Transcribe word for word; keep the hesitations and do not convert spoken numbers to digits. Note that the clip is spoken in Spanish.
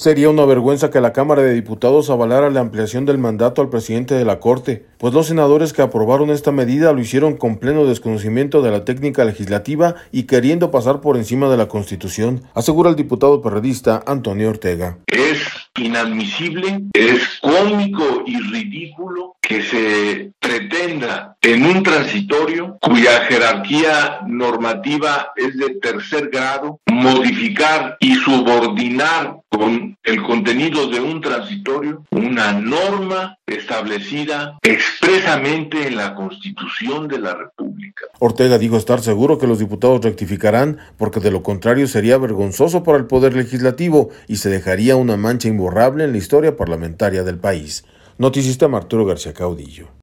Sería una vergüenza que la Cámara de Diputados avalara la ampliación del mandato al presidente de la Corte, pues los senadores que aprobaron esta medida lo hicieron con pleno desconocimiento de la técnica legislativa y queriendo pasar por encima de la Constitución, asegura el diputado perredista Antonio Ortega. Es inadmisible, es cómico y ridículo que se pretenda en un transitorio cuya jerarquía normativa es de tercer grado modificar y subordinar con el contenido de un transitorio una norma establecida expresamente en la Constitución de la República. Ortega dijo estar seguro que los diputados rectificarán, porque de lo contrario sería vergonzoso para el Poder Legislativo y se dejaría una mancha imborrable en la historia parlamentaria del país. Noticista Arturo García Caudillo.